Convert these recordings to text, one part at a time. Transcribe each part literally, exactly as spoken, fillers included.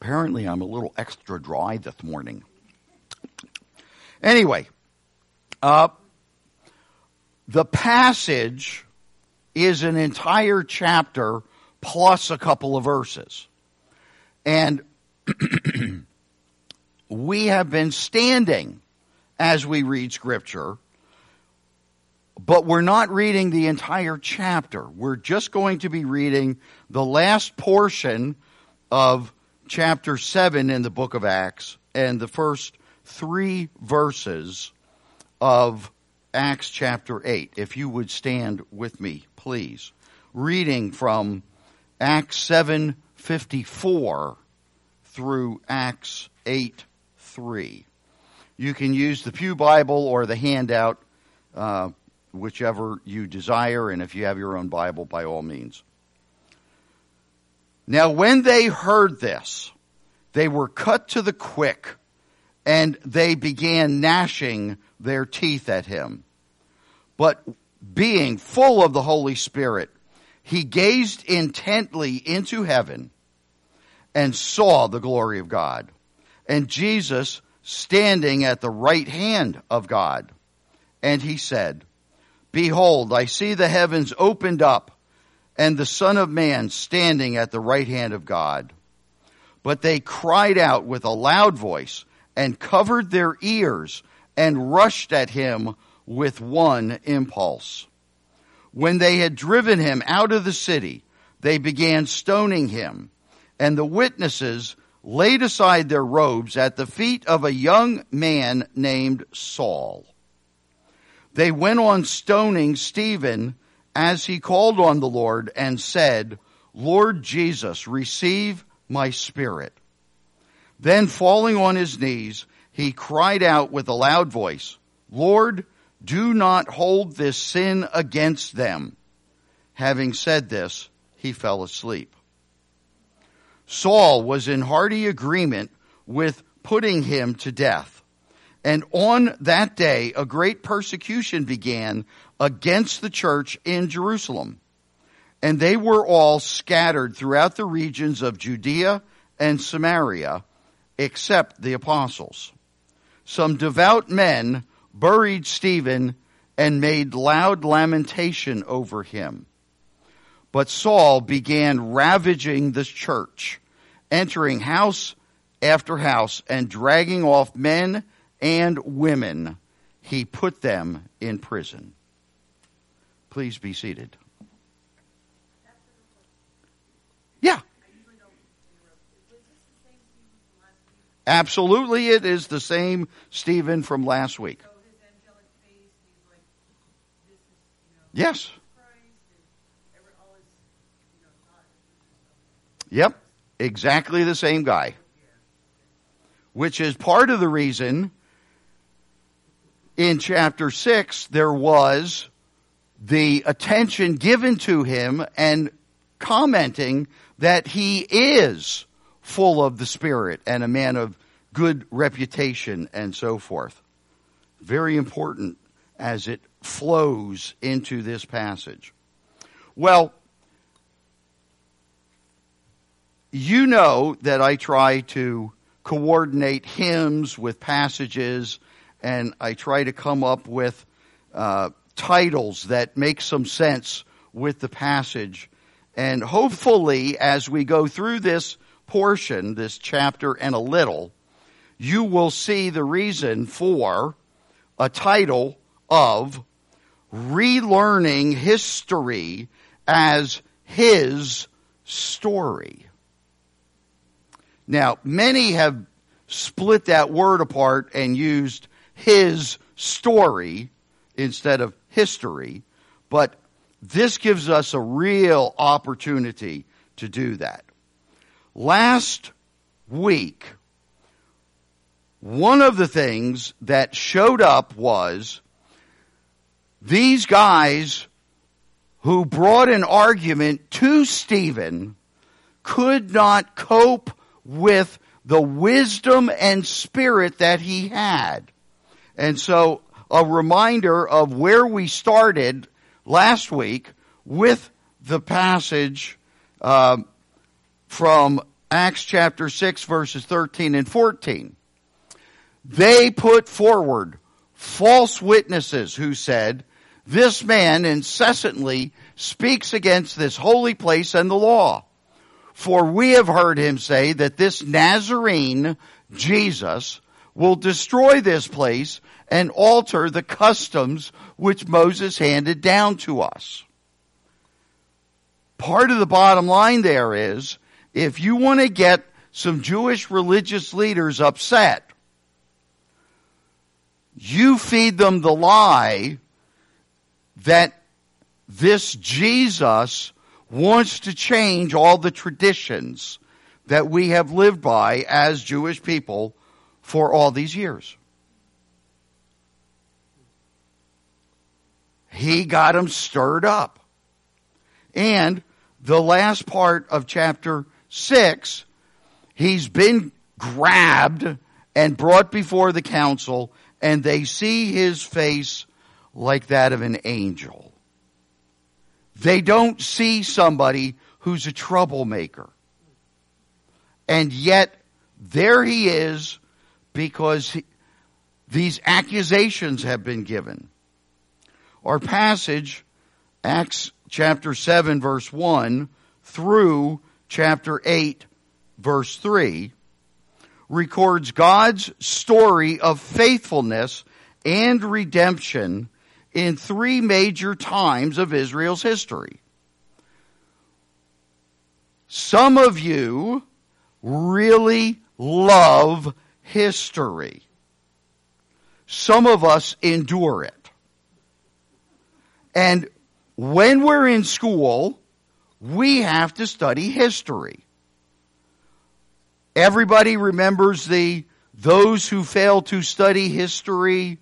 Apparently, I'm a little extra dry this morning. Anyway, uh, the passage is an entire chapter plus a couple of verses. And we have been standing as we read Scripture, but we're not reading the entire chapter. We're just going to be reading the last portion of chapter seven in the book of Acts and the first three verses of Acts chapter eight. If you would stand with me, please. Reading from Acts seven fifty-four through Acts eight three. You can use the Pew Bible or the handout, uh, whichever you desire, and if you have your own Bible, by all means. Now, when they heard this, they were cut to the quick, and they began gnashing their teeth at him. But being full of the Holy Spirit, he gazed intently into heaven and saw the glory of God, and Jesus standing at the right hand of God. And he said, "Behold, I see the heavens opened up, and the Son of Man standing at the right hand of God." But they cried out with a loud voice and covered their ears and rushed at him with one impulse. When they had driven him out of the city, they began stoning him, and the witnesses laid aside their robes at the feet of a young man named Saul. They went on stoning Stephen as he called on the Lord and said, "Lord Jesus, receive my spirit." Then falling on his knees, he cried out with a loud voice, "Lord, do not hold this sin against them." Having said this, he fell asleep. Saul was in hearty agreement with putting him to death. And on that day, a great persecution began against the church in Jerusalem. And they were all scattered throughout the regions of Judea and Samaria, except the apostles. Some devout men buried Stephen and made loud lamentation over him. But Saul began ravaging the church, entering house after house and dragging off men and women. He put them in prison. Please be seated. Yeah. Absolutely, it is the same Stephen from last week. Yes. Yep, exactly the same guy. Which is part of the reason in chapter six there was the attention given to him and commenting that he is full of the Spirit and a man of good reputation and so forth. Very important as it flows into this passage. Well, you know that I try to coordinate hymns with passages, and I try to come up with uh, titles that make some sense with the passage. And hopefully, as we go through this portion, this chapter and a little, you will see the reason for a title of Relearning History as His Story. Now, many have split that word apart and used his story instead of history, but this gives us a real opportunity to do that. Last week, one of the things that showed up was these guys who brought an argument to Stephen could not cope with the wisdom and spirit that he had. And so a reminder of where we started last week with the passage uh, from Acts chapter six, verses thirteen and fourteen. They put forward false witnesses who said, "This man incessantly speaks against this holy place and the law. For we have heard him say that this Nazarene, Jesus, will destroy this place and alter the customs which Moses handed down to us." Part of the bottom line there is, if you want to get some Jewish religious leaders upset, you feed them the lie that this Jesus wants to change all the traditions that we have lived by as Jewish people for all these years. He got them stirred up. And the last part of chapter six, he's been grabbed and brought before the council, and they see his face like that of an angel. They don't see somebody who's a troublemaker. And yet, there he is, because he, these accusations have been given. Our passage, Acts chapter seven, verse one, through chapter eight, verse three, records God's story of faithfulness and redemption in three major times of Israel's history. Some of you really love history. Some of us endure it. And when we're in school, we have to study history. Everybody remembers the those who fail to study history.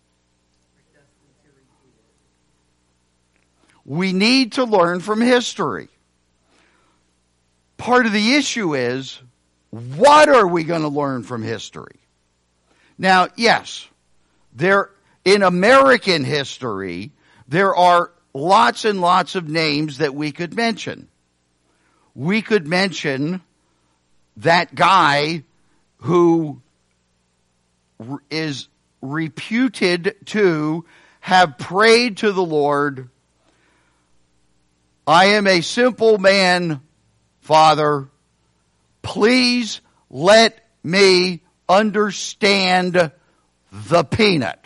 We need to learn from history. Part of the issue is, what are we going to learn from history? Now, yes, there in American history, there are lots and lots of names that we could mention. We could mention that guy who is reputed to have prayed to the Lord, "I am a simple man, Father. Please let me understand the peanut."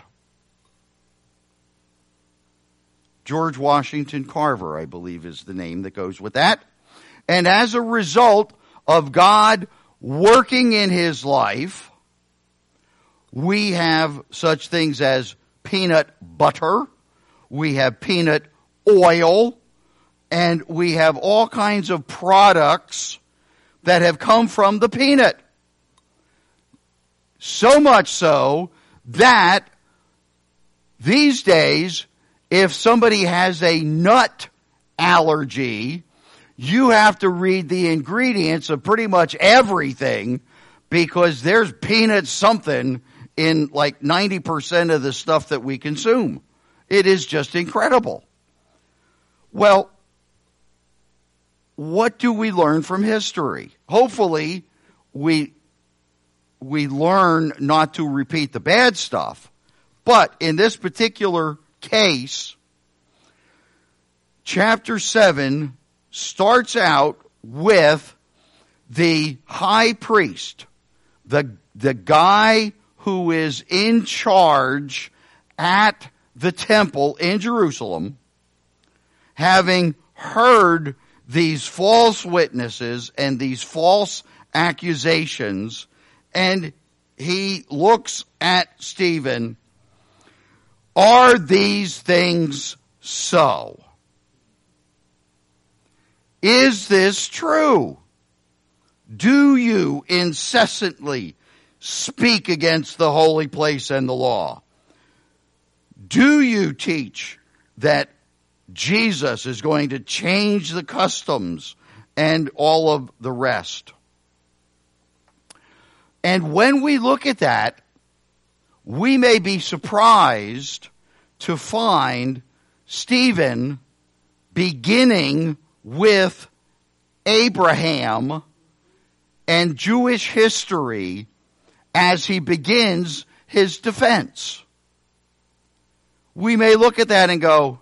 George Washington Carver, I believe, is the name that goes with that. And as a result of God working in his life, we have such things as peanut butter, we have peanut oil, and we have all kinds of products that have come from the peanut. So much so that these days, if somebody has a nut allergy, you have to read the ingredients of pretty much everything, because there's peanut something in like ninety percent of the stuff that we consume. It is just incredible. Well, what do we learn from history? Hopefully, we we learn not to repeat the bad stuff. But in this particular case, chapter seven starts out with the high priest, the, the guy who is in charge at the temple in Jerusalem, having heard these false witnesses and these false accusations, and he looks at Stephen. Are these things so? Is this true? Do you incessantly speak against the holy place and the law? Do you teach that Jesus is going to change the customs and all of the rest? And when we look at that, we may be surprised to find Stephen beginning with Abraham and Jewish history as he begins his defense. We may look at that and go,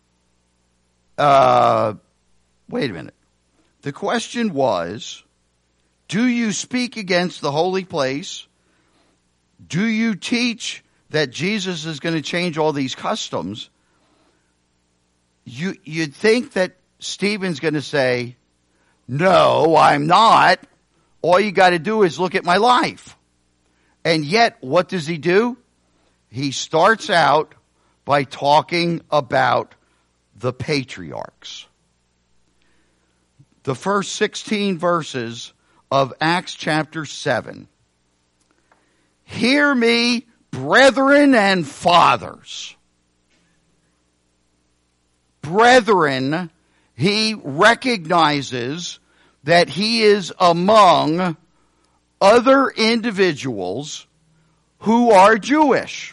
uh, wait a minute. The question was, do you speak against the holy place? Do you teach that Jesus is going to change all these customs? You, you'd think that Stephen's going to say, no, I'm not. All you got to do is look at my life. And yet, what does he do? He starts out by talking about the patriarchs. The first sixteen verses of Acts chapter seven. Hear me, brethren and fathers. Brethren, he recognizes that he is among other individuals who are Jewish.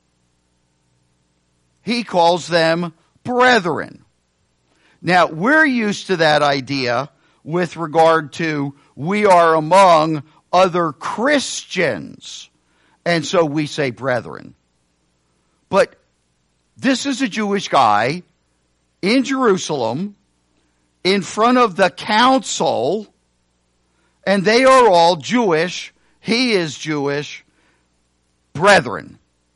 He calls them brethren. Now, we're used to that idea with regard to we are among other Christians. And so we say brethren. But this is a Jewish guy in Jerusalem in front of the council, and they are all Jewish. He is Jewish. Brethren.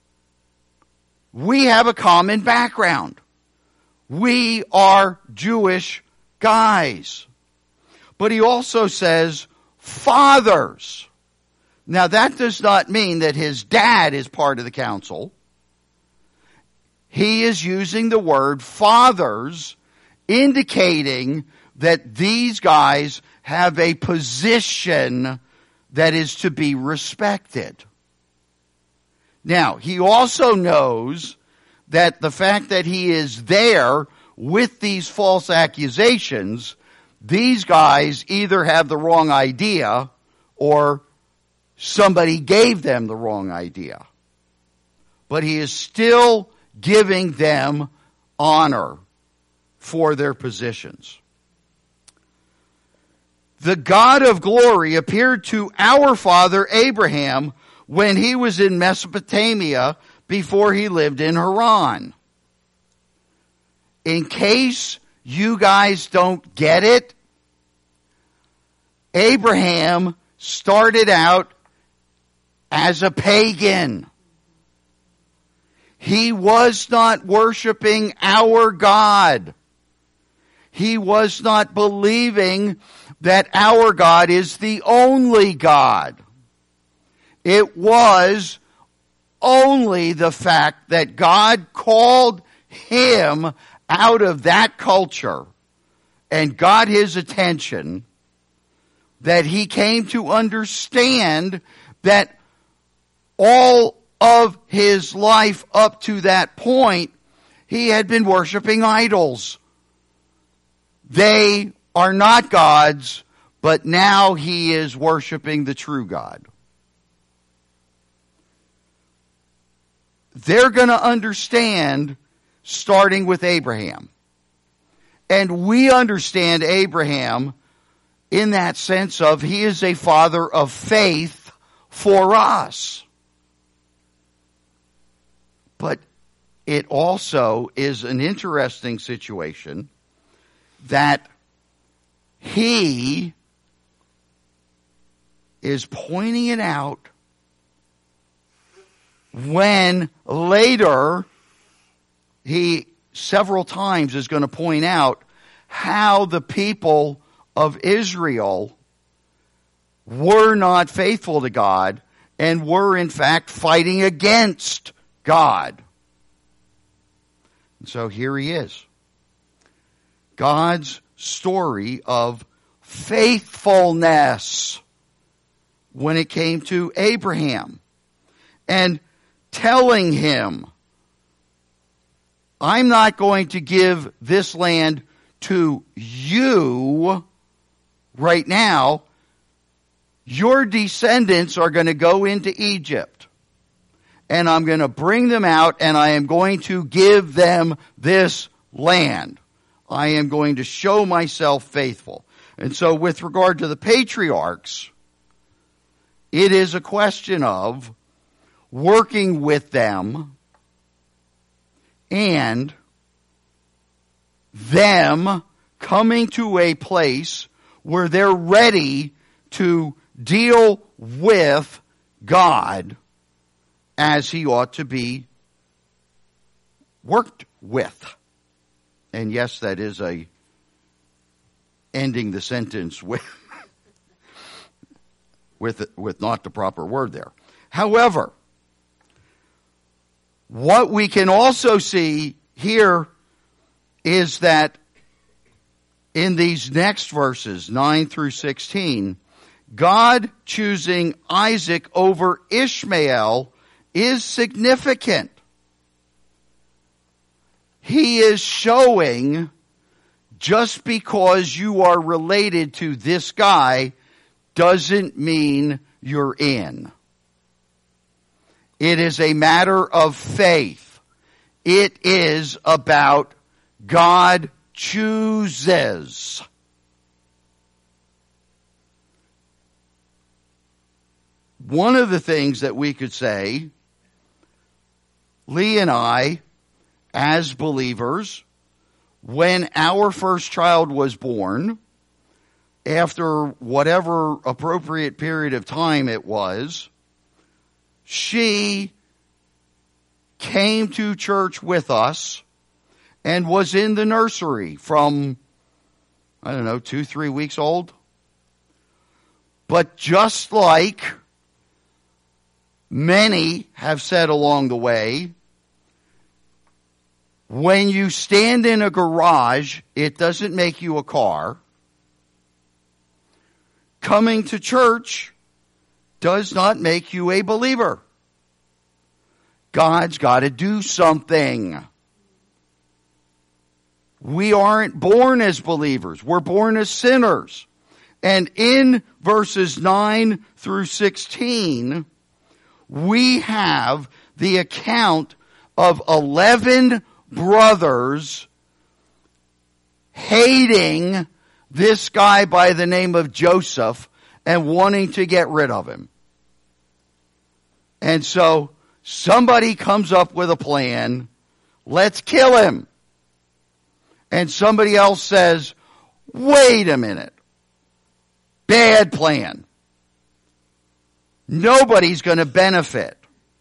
We have a common background. We are Jewish guys. But he also says fathers. Now that does not mean that his dad is part of the council. He is using the word fathers, indicating that these guys have a position that is to be respected. Now, he also knows that the fact that he is there with these false accusations, these guys either have the wrong idea or somebody gave them the wrong idea. But he is still giving them honor for their positions. The God of glory appeared to our father Abraham when he was in Mesopotamia before he lived in Haran. In case you guys don't get it, Abraham started out as a pagan. He was not worshiping our God. He was not believing that our God is the only God. It was only the fact that God called him out of that culture and got his attention that he came to understand that all of his life up to that point, he had been worshiping idols. They are not gods, but now he is worshiping the true God. They're going to understand starting with Abraham. And we understand Abraham in that sense of he is a father of faith for us. But it also is an interesting situation that he is pointing it out when later he several times is going to point out how the people of Israel were not faithful to God and were in fact fighting against God. And so here he is. God's story of faithfulness when it came to Abraham. And telling him, I'm not going to give this land to you right now. Your descendants are going to go into Egypt. And I'm going to bring them out and I am going to give them this land. I am going to show myself faithful. And so with regard to the patriarchs, It is a question of working with them and them coming to a place where they're ready to deal with God as he ought to be worked with. And yes, that is a ending the sentence with with with not the proper word there. However, what we can also see here is that in these next verses, nine through sixteen, God choosing Isaac over Ishmael is significant. He is showing just because you are related to this guy doesn't mean you're in. It is a matter of faith. It is about God chooses. One of the things that we could say, Lee and I, as believers, when our first child was born, after whatever appropriate period of time it was, she came to church with us and was in the nursery from, I don't know, two, three weeks old. But just like many have said along the way, when you stand in a garage, it doesn't make you a car. Coming to church does not make you a believer. God's got to do something. We aren't born as believers. We're born as sinners. And in verses nine through sixteen, we have the account of eleven brothers hating this guy by the name of Joseph and wanting to get rid of him. And so somebody comes up with a plan. Let's kill him. And somebody else says, wait a minute. Bad plan. Nobody's going to benefit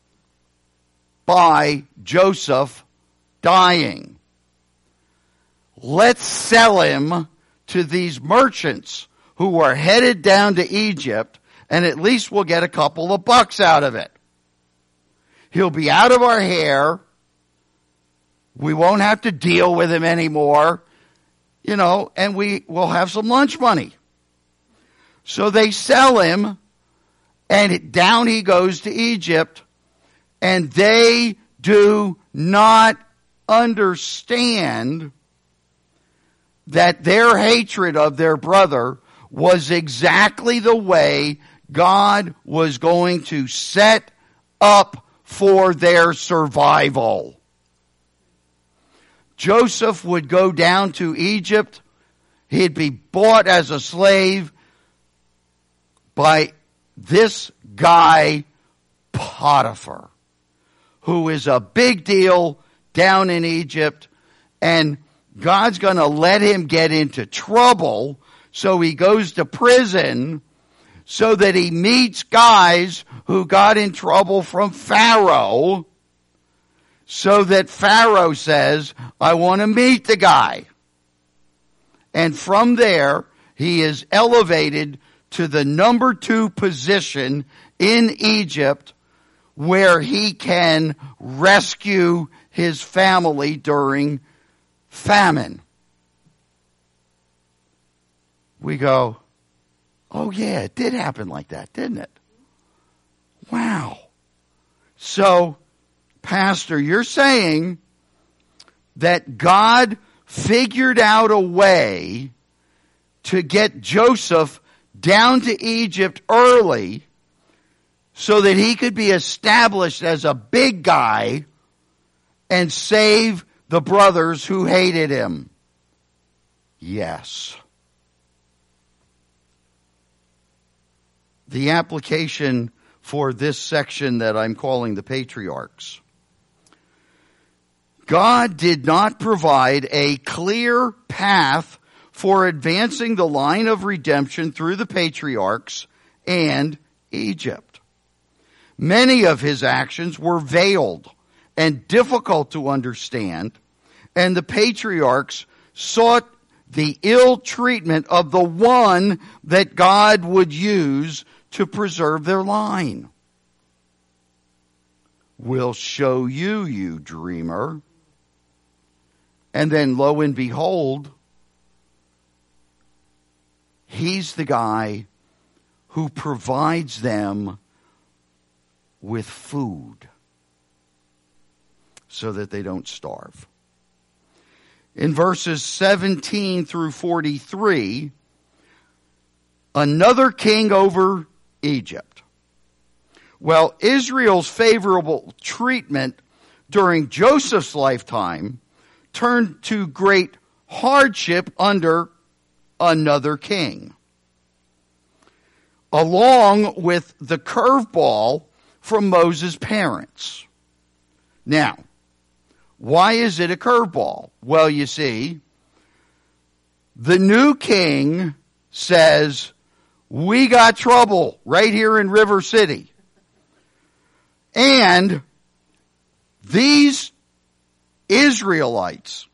by Joseph dying. Let's sell him to these merchants who are headed down to Egypt, and at least we'll get a couple of bucks out of it. He'll be out of our hair. We won't have to deal with him anymore, you know, and we will have some lunch money. So they sell him, and down he goes to Egypt, and they do not understand that their hatred of their brother was exactly the way God was going to set up for their survival. Joseph would go down to Egypt. He'd be bought as a slave by this guy, Potiphar, who is a big deal down in Egypt, and God's going to let him get into trouble, so he goes to prison so that he meets guys who got in trouble from Pharaoh, so that Pharaoh says, I want to meet the guy. And from there, he is elevated to the number two position in Egypt, where he can rescue his family during famine. We go, oh yeah, it did happen like that, didn't it? Wow. So, Pastor, you're saying that God figured out a way to get Joseph down to Egypt early so that he could be established as a big guy and save the brothers who hated him? Yes. the application for this section that I'm calling the patriarchs. God did not provide a clear path for advancing the line of redemption through the patriarchs and Egypt. Many of his actions were veiled and difficult to understand, and the patriarchs sought the ill treatment of the one that God would use to preserve their line. We'll show you, you dreamer. And then lo and behold, he's the guy who provides them with food so that they don't starve. In verses seventeen through forty-three, another king over Egypt. Well, Israel's favorable treatment during Joseph's lifetime turned to great hardship under another king, along with the curveball from Moses' parents. Now, why is it a curveball? Well, you see, the new king says, we got trouble right here in River City. And these Israelites,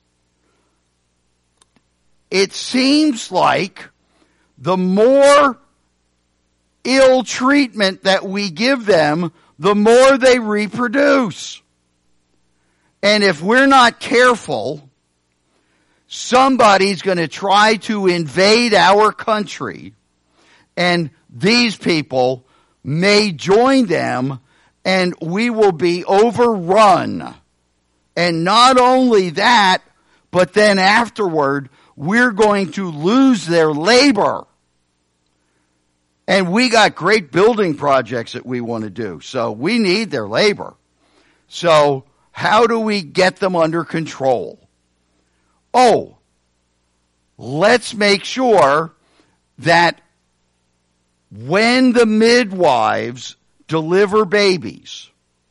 it seems like the more ill treatment that we give them, the more they reproduce. And if we're not careful, somebody's going to try to invade our country, and these people may join them, and we will be overrun. And not only that, but then afterward, we're going to lose their labor. And we got great building projects that we want to do, so we need their labor. So how do we get them under control? Oh, let's make sure that when the midwives deliver babies,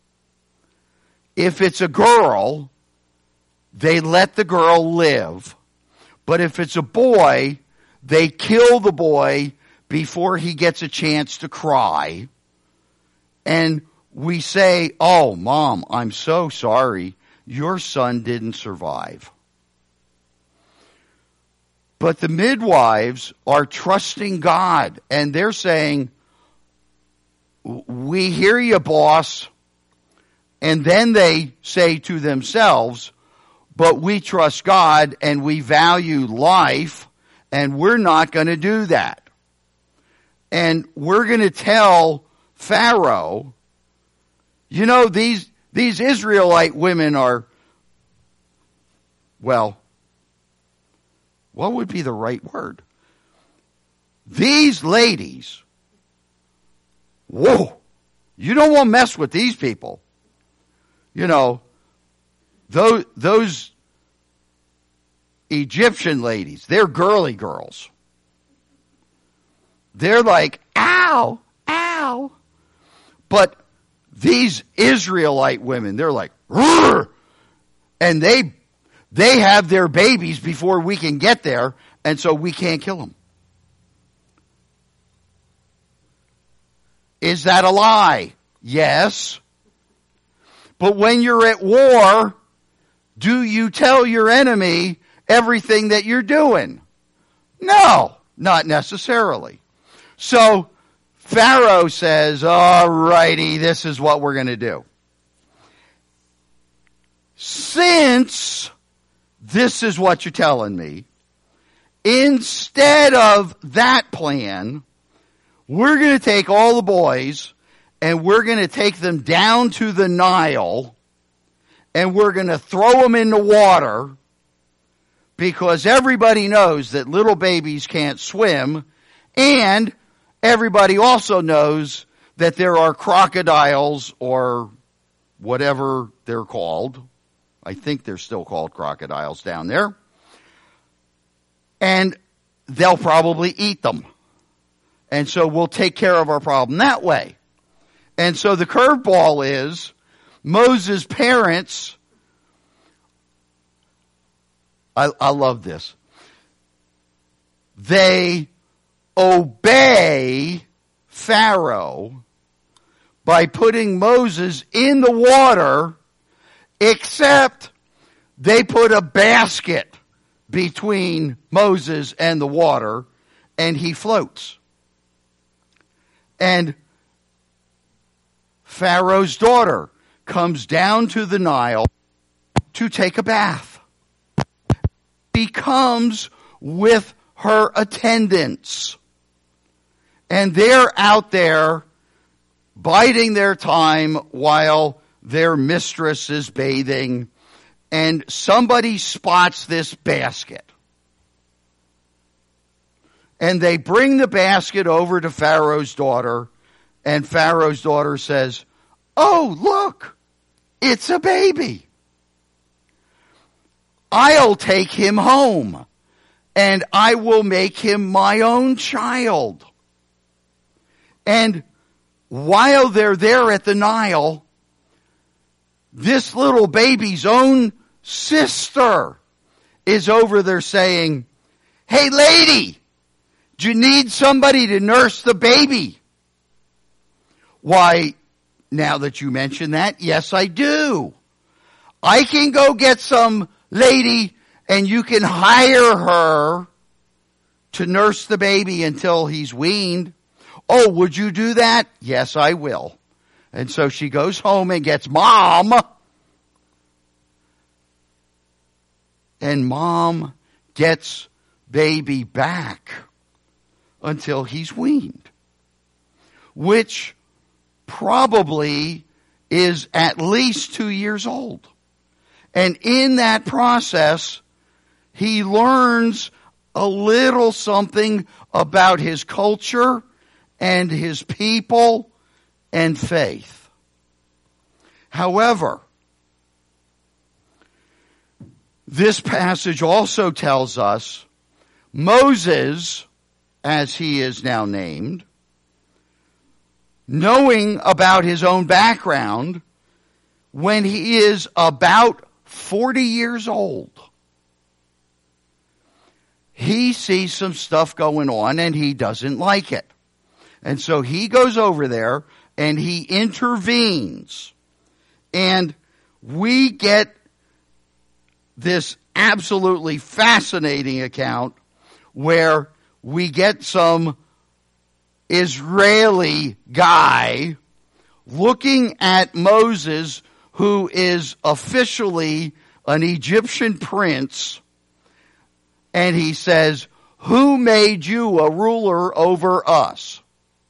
if it's a girl, they let the girl live. But if it's a boy, they kill the boy before he gets a chance to cry. And we say, oh, Mom, I'm so sorry. Your son didn't survive. But the midwives are trusting God, and they're saying, we hear you, boss. And then they say to themselves, but we trust God and we value life, and we're not going to do that. And we're going to tell Pharaoh, you know, these, these Israelite women are, well, what would be the right word? These ladies, whoa, you don't want to mess with these people. You know, those, those Egyptian ladies, they're girly girls. They're like, ow, ow. But these Israelite women, they're like, rrr, and they they have their babies before we can get there, and so we can't kill them. Is that a lie? Yes. But when you're at war, do you tell your enemy everything that you're doing? No, not necessarily. So Pharaoh says, all righty, this is what we're going to do. Since this is what you're telling me, instead of that plan, we're going to take all the boys and we're going to take them down to the Nile and we're going to throw them in the water, because everybody knows that little babies can't swim, and everybody also knows that there are crocodiles, or whatever they're called. I think they're still called crocodiles down there. And they'll probably eat them. And so we'll take care of our problem that way. And so the curveball is Moses' parents, I, I love this. They obey Pharaoh by putting Moses in the water, except they put a basket between Moses and the water, and he floats. And Pharaoh's daughter comes down to the Nile to take a bath. She comes with her attendants. And they're out there biding their time while their mistress is bathing. And somebody spots this basket. And they bring the basket over to Pharaoh's daughter. And Pharaoh's daughter says, "Oh, look, it's a baby. I'll take him home, and I will make him my own child." And while they're there at the Nile, this little baby's own sister is over there saying, "Hey, lady, do you need somebody to nurse the baby?" "Why, now that you mention that, yes, I do. I can go get some lady and you can hire her to nurse the baby until he's weaned." "Oh, would you do that?" "Yes, I will." And so she goes home and gets mom. And mom gets baby back until he's weaned, which probably is at least two years old. And in that process, he learns a little something about his culture and his people and faith. However, this passage also tells us Moses, as he is now named, knowing about his own background, when he is about forty years old, he sees some stuff going on and he doesn't like it. And so he goes over there and he intervenes. And we get this absolutely fascinating account where we get some Israeli guy looking at Moses, who is officially an Egyptian prince, and he says, "Who made you a ruler over us?"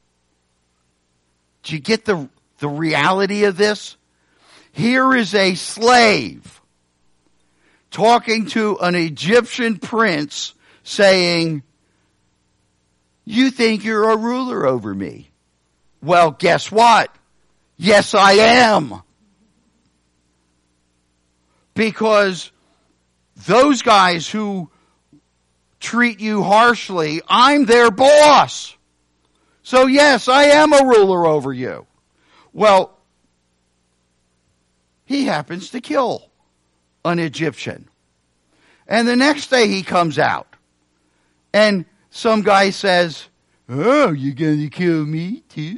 Do you get the, the reality of this? Here is a slave talking to an Egyptian prince saying, "You think you're a ruler over me? Well, guess what? Yes, I am." Because those guys who treat you harshly, I'm their boss. So yes, I am a ruler over you. Well, he happens to kill an Egyptian. And the next day he comes out. And some guy says, "Oh, you gonna kill me too?"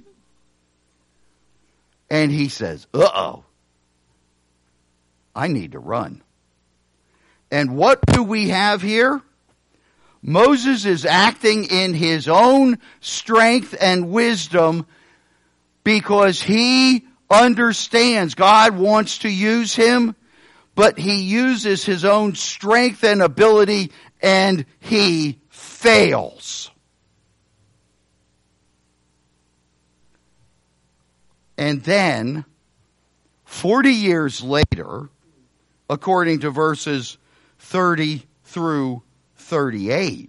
And he says, "Uh-oh, I need to run." And what do we have here? Moses is acting in his own strength and wisdom because he understands God wants to use him, but he uses his own strength and ability and he fails. And then, forty years later, according to verses thirty through thirty-eight,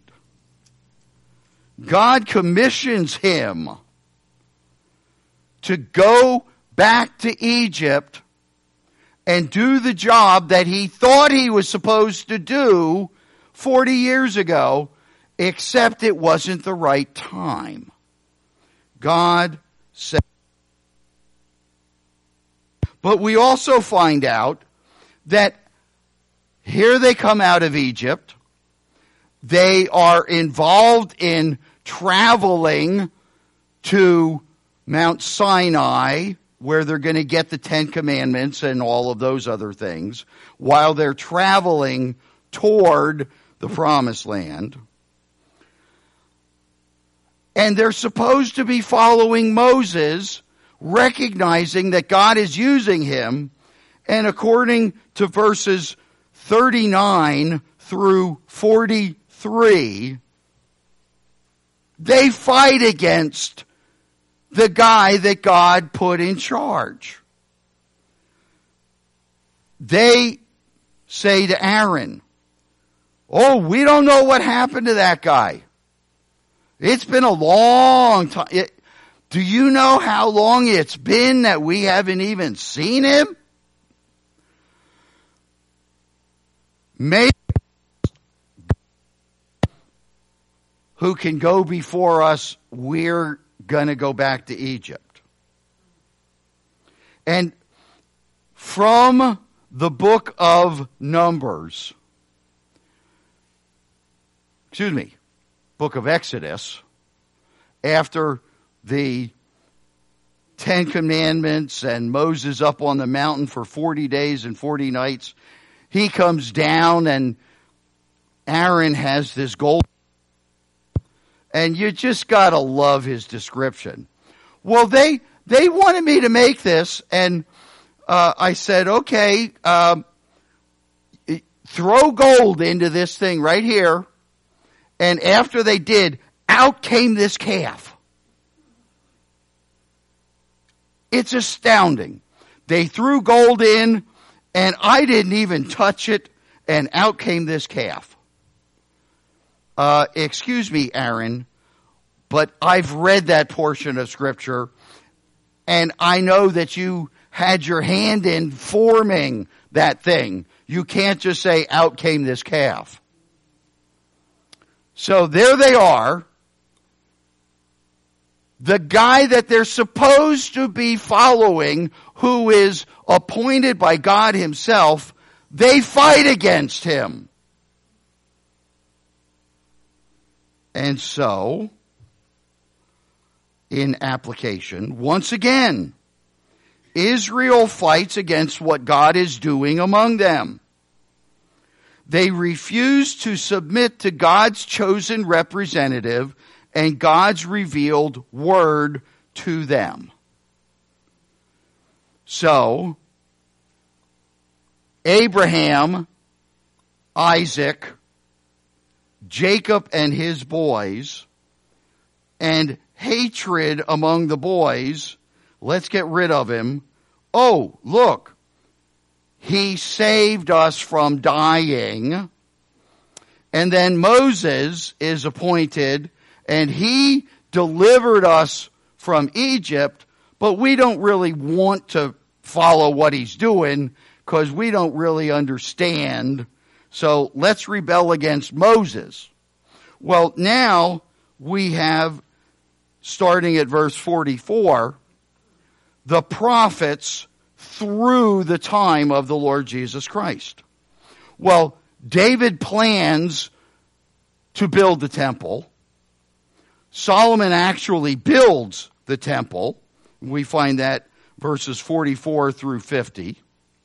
God commissions him to go back to Egypt and do the job that he thought he was supposed to do forty years ago, except it wasn't the right time. God said. But we also find out that here they come out of Egypt. They are involved in traveling to Mount Sinai, where they're going to get the Ten Commandments and all of those other things, while they're traveling toward the Promised Land. And they're supposed to be following Moses, recognizing that God is using him. And according to verses thirty-nine through forty-three, they fight against the guy that God put in charge. They say to Aaron, "Oh, we don't know what happened to that guy. It's been a long time. It, do you know how long it's been that we haven't even seen him?" Maybe who can go before us, we're going to go back to Egypt. And from the book of Numbers, excuse me, book of Exodus, after the Ten Commandments and Moses up on the mountain for forty days and forty nights, he comes down and Aaron has this gold. And you just got to love his description. Well, they they wanted me to make this, and uh, I said, okay, um, throw gold into this thing right here. And after they did, out came this calf. It's astounding. They threw gold in, and I didn't even touch it, and out came this calf. Uh, excuse me, Aaron, but I've read that portion of Scripture, and I know that you had your hand in forming that thing. You can't just say, out came this calf. So there they are. The guy that they're supposed to be following, who is appointed by God himself, they fight against him. And so, in application, once again, Israel fights against what God is doing among them. They refuse to submit to God's chosen representative and God's revealed word to them. So, Abraham, Isaac, Jacob and his boys, and hatred among the boys, let's get rid of him. Oh, look, he saved us from dying. And then Moses is appointed, and he delivered us from Egypt, but we don't really want to follow what he's doing because we don't really understand. So let's rebel against Moses. Well, now we have, starting at verse forty-four, the prophets through the time of the Lord Jesus Christ. Well, David plans to build the temple. Solomon actually builds the temple. We find that verses forty-four through fifty.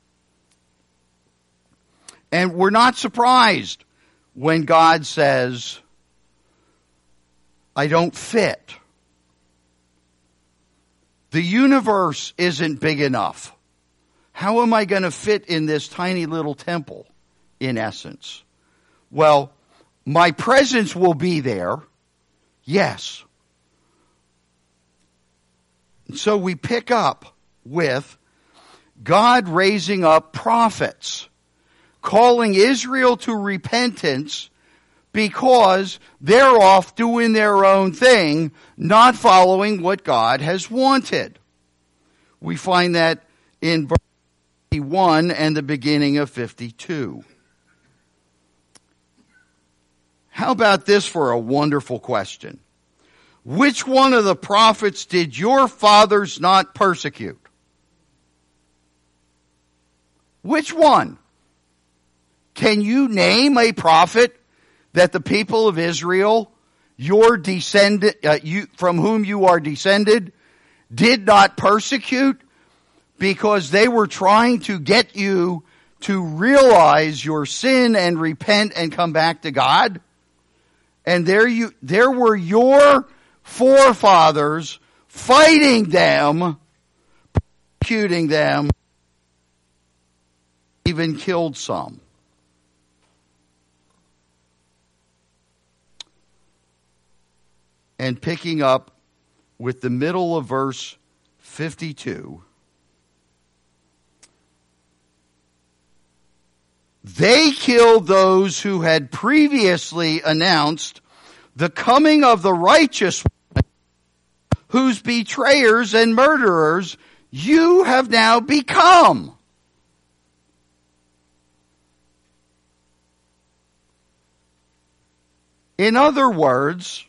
And we're not surprised when God says, I don't fit. The universe isn't big enough. How am I going to fit in this tiny little temple, in essence? Well, my presence will be there. Yes. So we pick up with God raising up prophets, calling Israel to repentance because they're off doing their own thing, not following what God has wanted. We find that in verse fifty-one and the beginning of fifty-two. How about this for a wonderful question? which one of the prophets did your fathers not persecute? Which one? Can you name a prophet that the people of Israel, your descendant, uh, you, from whom you are descended, did not persecute because they were trying to get you to realize your sin and repent and come back to God? And there you, there were your forefathers fighting them, persecuting them, even killed some. And picking up with the middle of verse fifty-two, they killed those who had previously announced the coming of the righteous one, whose betrayers and murderers you have now become. In other words,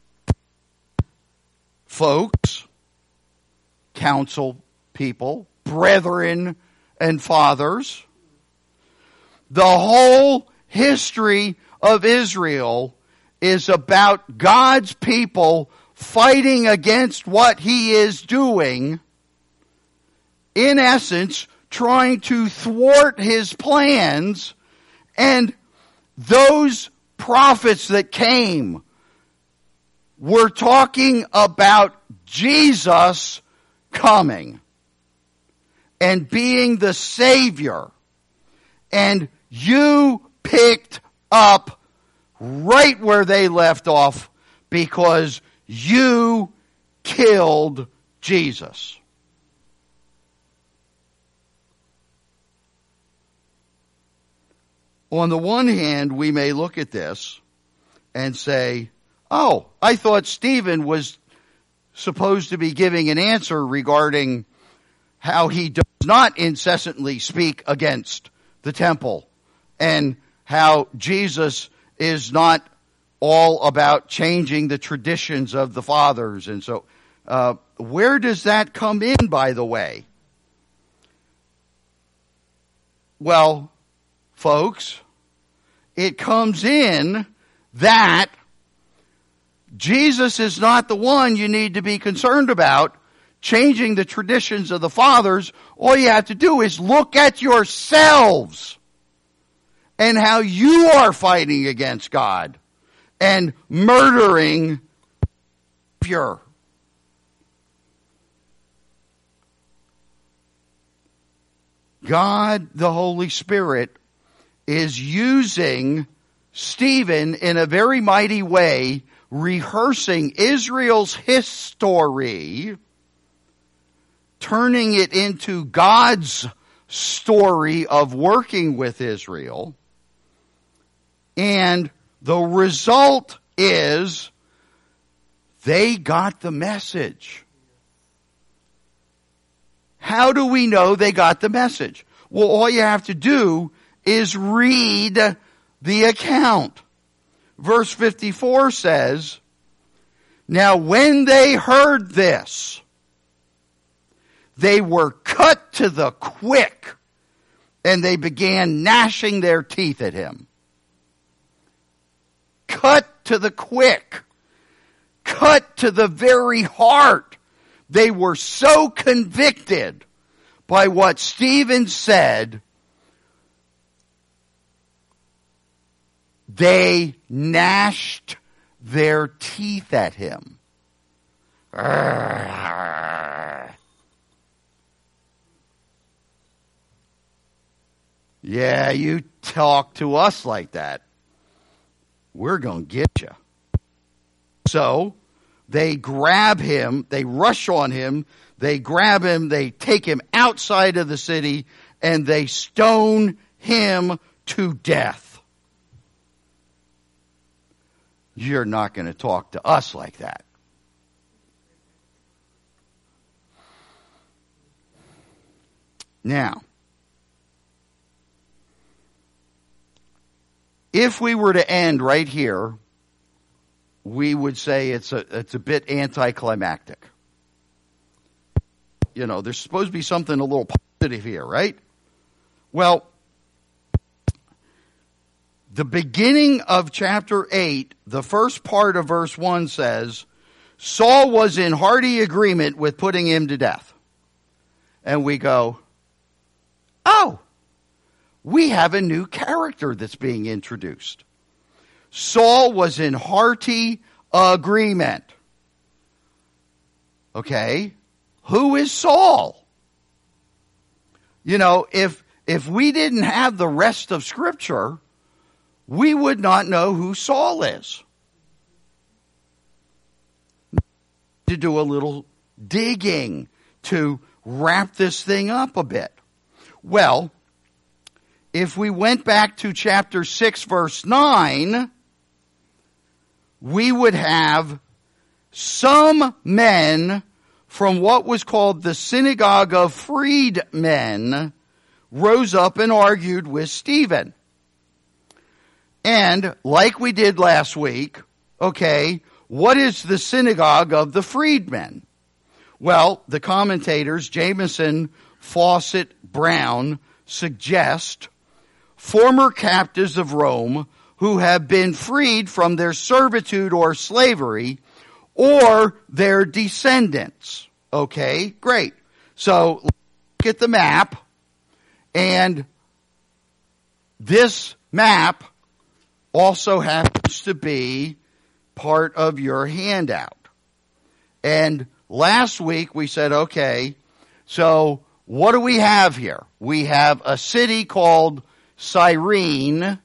folks, council people, brethren, and fathers, the whole history of Israel is about God's people fighting against what He is doing, in essence, trying to thwart His plans, and those prophets that came were talking about Jesus coming and being the Savior. And you picked up right where they left off because you killed Jesus. On the one hand, we may look at this and say, oh, I thought Stephen was supposed to be giving an answer regarding how he does not incessantly speak against the temple and how Jesus is not all about changing the traditions of the fathers. And so, uh, where does that come in, by the way? Well, folks, it comes in that Jesus is not the one you need to be concerned about changing the traditions of the fathers. All you have to do is look at yourselves and how you are fighting against God and murdering pure. God, the Holy Spirit, is using Stephen in a very mighty way, rehearsing Israel's history, turning it into God's story of working with Israel. And the result is they got the message. How do we know they got the message? Well, all you have to do is read the account. Verse fifty-four says, now when they heard this, they were cut to the quick, and they began gnashing their teeth at him. Cut to the quick. Cut to the very heart. They were so convicted by what Stephen said, they gnashed their teeth at him. Yeah, you talk to us like that, we're going to get you. So they grab him, they rush on him, they grab him, they take him outside of the city, and they stone him to death. You're not going to talk to us like that. Now, if we were to end right here we would say it's a, it's a bit anticlimactic. You know, there's supposed to be something a little positive here, right? Well, the beginning of chapter eight, the first part of verse one says, Saul was in hearty agreement with putting him to death. And we go, oh, we have a new character that's being introduced. Saul was in hearty agreement. Okay, who is Saul? You know, if if we didn't have the rest of Scripture, we would not know who Saul is. To do a little digging to wrap this thing up a bit. Well, if we went back to chapter six, verse nine, we would have some men from what was called the synagogue of freedmen rose up and argued with Stephen. And like we did last week, okay, what is the synagogue of the freedmen? Well, the commentators, Jameson, Fawcett, Brown, suggest former captives of Rome who have been freed from their servitude or slavery or their descendants. Okay, great. So look at the map, and this map also happens to be part of your handout. And last week we said, okay, so what do we have here? We have a city called Cyrene.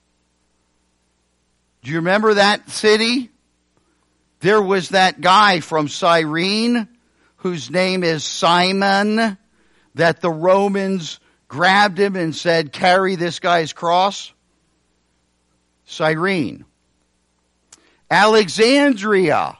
Do you remember that city? There was that guy from Cyrene whose name is Simon, that the Romans grabbed him and said, carry this guy's cross. Cyrene. Alexandria.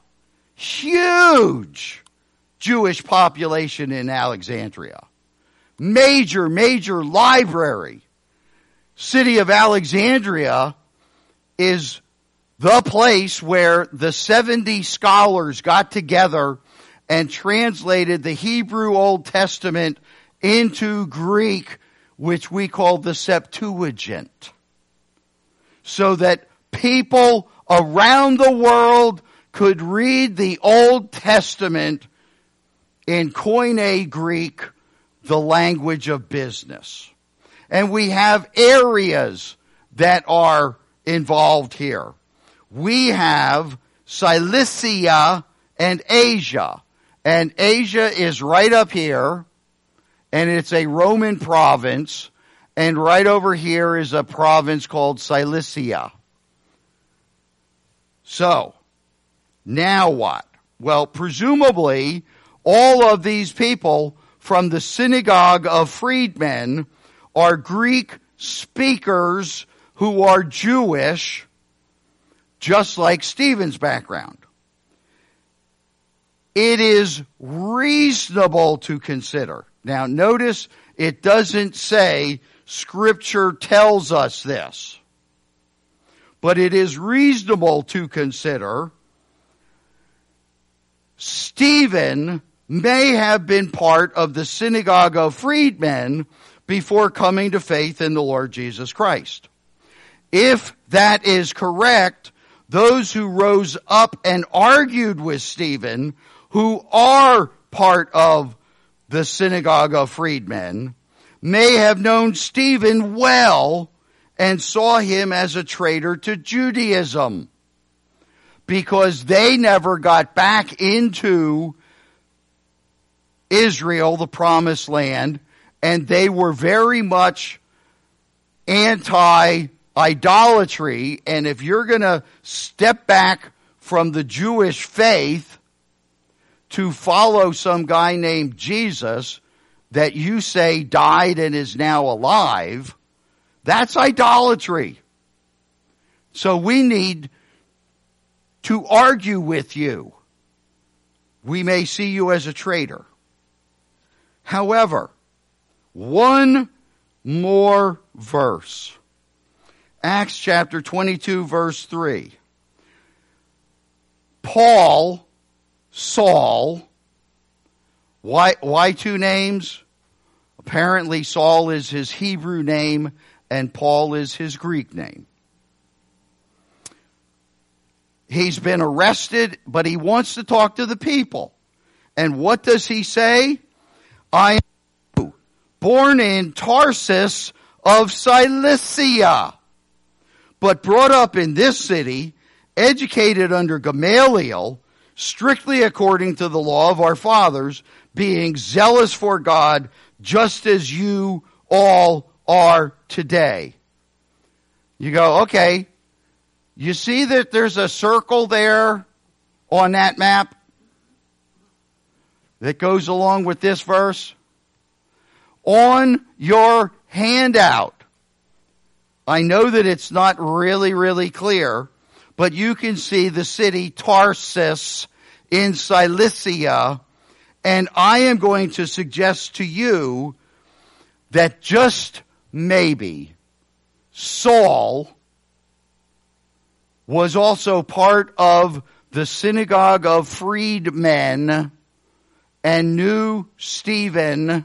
Huge Jewish population in Alexandria. Major, major library. City of Alexandria is the place where the seventy scholars got together and translated the Hebrew Old Testament into Greek, which we call the Septuagint, so that people around the world could read the Old Testament in Koine Greek, the language of business. And we have areas that are involved here. We have Cilicia and Asia. And Asia is right up here, and it's a Roman province. And right over here is a province called Cilicia. So, now what? Well, presumably, all of these people from the synagogue of freedmen are Greek speakers who are Jewish, just like Stephen's background. It is reasonable to consider. Now, notice it doesn't say Scripture tells us this. But it is reasonable to consider Stephen may have been part of the synagogue of freedmen before coming to faith in the Lord Jesus Christ. If that is correct, those who rose up and argued with Stephen, who are part of the synagogue of freedmen, may have known Stephen well and saw him as a traitor to Judaism, because they never got back into Israel, the promised land, and they were very much anti-idolatry. And if you're going to step back from the Jewish faith to follow some guy named Jesus that you say died and is now alive, that's idolatry. So we need to argue with you. We may see you as a traitor. However, one more verse. Acts chapter twenty-two, verse three. Paul, Saul. Why, why two names? Apparently Saul is his Hebrew name and Paul is his Greek name. He's been arrested, but he wants to talk to the people. And what does he say? I am born in Tarsus of Cilicia, but brought up in this city, educated under Gamaliel, strictly according to the law of our fathers, being zealous for God, just as you all are today. You go, okay, you see that there's a circle there on that map that goes along with this verse? On your handout, I know that it's not really, really clear, but you can see the city Tarsus in Cilicia, and I am going to suggest to you that just maybe Saul was also part of the synagogue of freedmen and knew Stephen,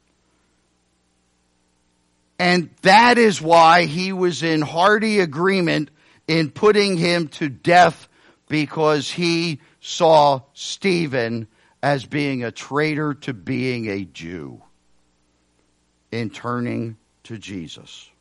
and that is why he was in hearty agreement in putting him to death, because he saw Stephen as being a traitor to being a Jew in turning to Jesus.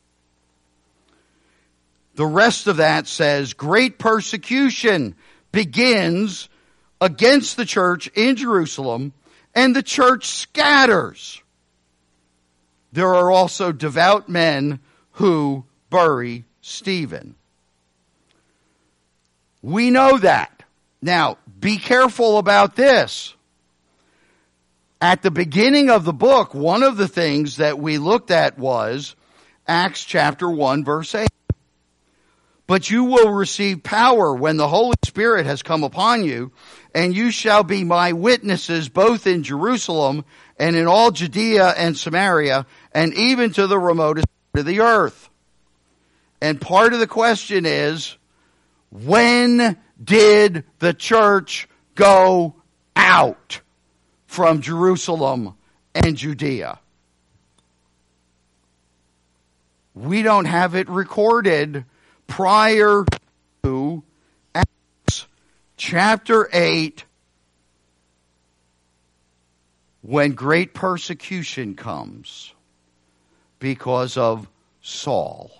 The rest of that says, great persecution begins against the church in Jerusalem, and the church scatters. There are also devout men who bury Stephen. We know that. Now, be careful about this. At the beginning of the book, one of the things that we looked at was Acts chapter one, verse eight. But you will receive power when the Holy Spirit has come upon you, and you shall be my witnesses both in Jerusalem and in all Judea and Samaria, and even to the remotest part of the earth. And part of the question is, when did the church go out from Jerusalem and Judea? We don't have it recorded prior to Acts chapter eight, when great persecution comes because of Saul.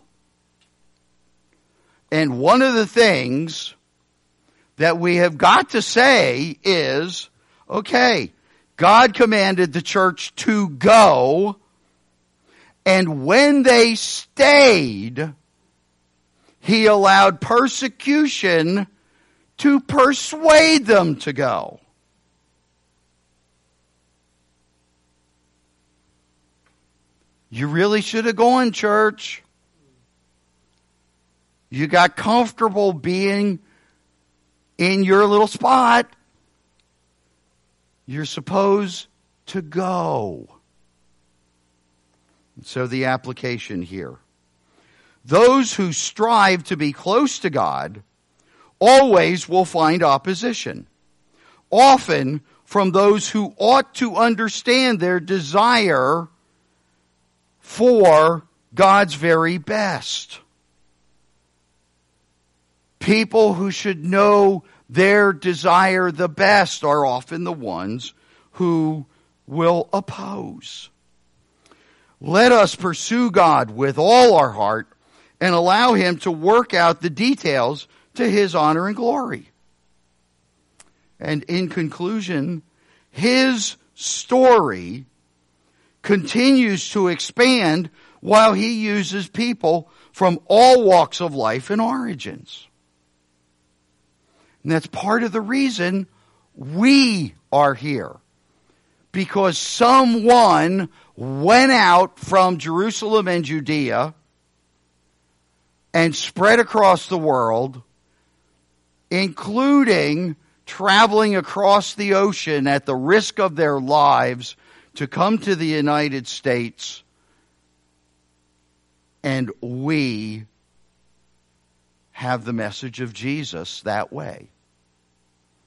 And one of the things that we have got to say is, okay, God commanded the church to go, and when they stayed, He allowed persecution to persuade them to go. You really should have gone, church. You got comfortable being in your little spot. You're supposed to go. So the application here. Those who strive to be close to God always will find opposition, often from those who ought to understand their desire for God's very best. People who should know their desire the best are often the ones who will oppose. Let us pursue God with all our heart and allow Him to work out the details to His honor and glory. And in conclusion, His story continues to expand while He uses people from all walks of life and origins. And that's part of the reason we are here. Because someone went out from Jerusalem and Judea and spread across the world, including traveling across the ocean at the risk of their lives to come to the United States, and we have the message of Jesus that way.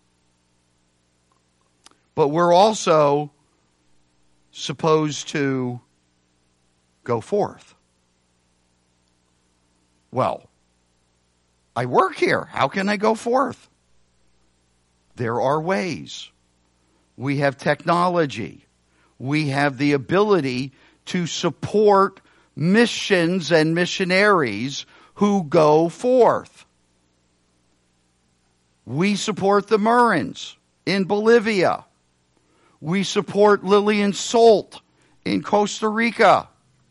but we're also supposed to go forth. Well, I work here. How can I go forth? There are ways. We have technology. We have the ability to support missions and missionaries who go forth. We support the Murrins in Bolivia. We support Lillian Salt in Costa Rica.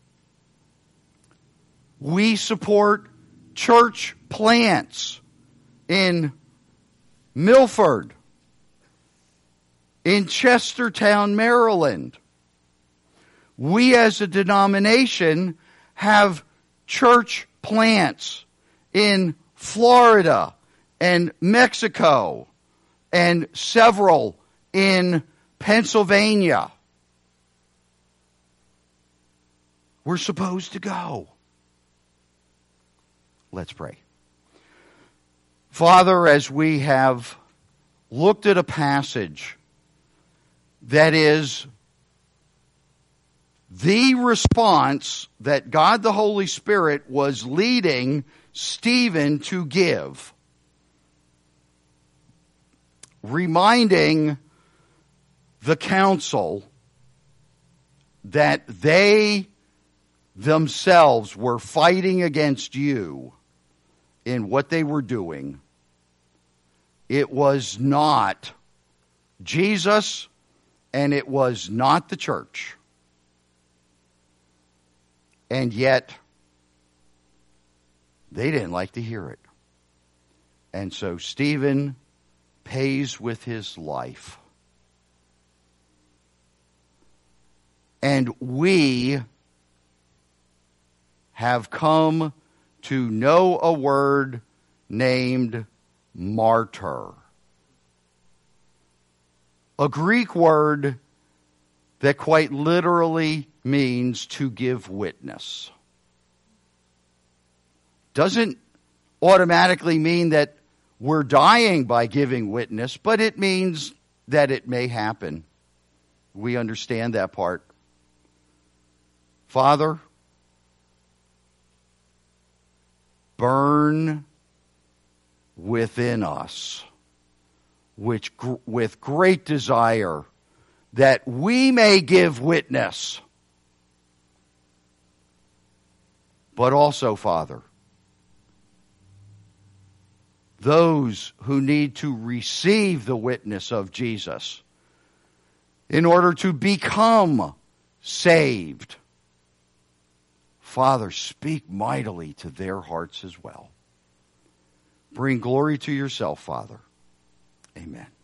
We support church plants in Milford, in Chestertown, Maryland. We as a denomination have church plants in Florida and Mexico and several in Pennsylvania. We're supposed to go. Let's pray. Father, as we have looked at a passage that is the response that God the Holy Spirit was leading Stephen to give, reminding the council that they themselves were fighting against you in what they were doing. It was not Jesus, and it was not the church. And yet, they didn't like to hear it. And so Stephen pays with his life. And we have come to know a word named martyr. A Greek word that quite literally means to give witness. Doesn't automatically mean that we're dying by giving witness, but it means that it may happen. We understand that part. Father, burn within us which with great desire that we may give witness. But also, Father, those who need to receive the witness of Jesus in order to become saved, Father, speak mightily to their hearts as well. Bring glory to yourself, Father. Amen.